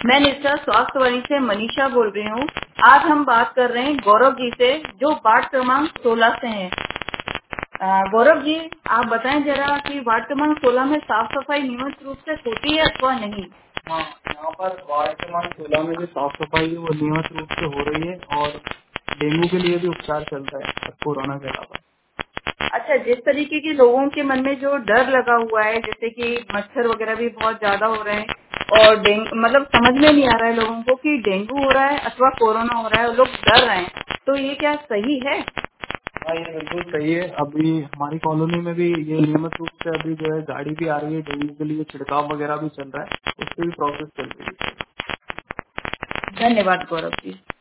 मैं निष्ठा स्वास्थ्य वाणी से मनीषा बोल रही हूँ। आज हम बात कर रहे हैं गौरव जी से, जो वार्ड क्रमांक 16 से हैं। गौरव जी, आप बताएं जरा कि वार्ड क्रमांक 16 में साफ सफाई नियमित रूप से होती है अथवा नहीं। हाँ, यहाँ पर वार्ड क्रमांक 16 में जो साफ सफाई है वो नियमित रूप से हो रही है और डेंगू के लिए भी उपचार चल रहा है कोरोना के अलावा। अच्छा, जिस तरीके के लोगों के मन में जो डर लगा हुआ है, जैसे कि मच्छर वगैरह भी बहुत ज्यादा हो रहे हैं और डेंगू, मतलब समझ में नहीं आ रहा है लोगों को कि डेंगू हो रहा है अथवा कोरोना हो रहा है और लोग डर रहे हैं, तो ये क्या सही है? हाँ, ये बिल्कुल सही है। अभी हमारी कॉलोनी में भी ये नियमित रूप से अभी जो है गाड़ी भी आ रही है, डेंगू के लिए छिड़काव वगैरह भी चल रहा है, उसकी भी प्रोसेस चल रही है। धन्यवाद गौरव जी।